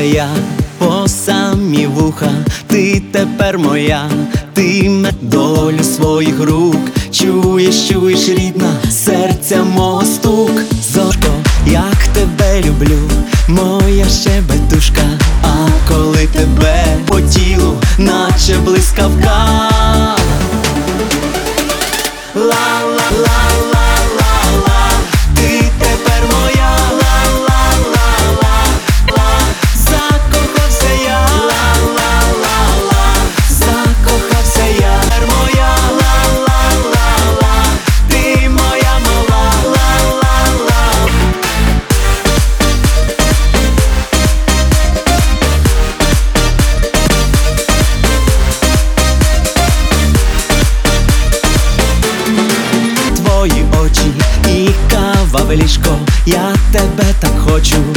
я по самі вуха, ти тепер моя, ти долю своїх рук. Чуєш, чуєш, рідна, серця мого стук. Золото, як тебе люблю, моя щебетушка. А коли тебе по тілу, наче блискавка. Ла-ла-ла-ла-ла-ла, ти тепер моя. Ла-ла-ла-ла-ла, закохався я. Ла-ла-ла-ла, закохався я. Тепер моя. Ла-ла-ла-ла, ти моя мала. Ла-ла-ла. Твої очі і кава в ліжко, я тебе так хочу.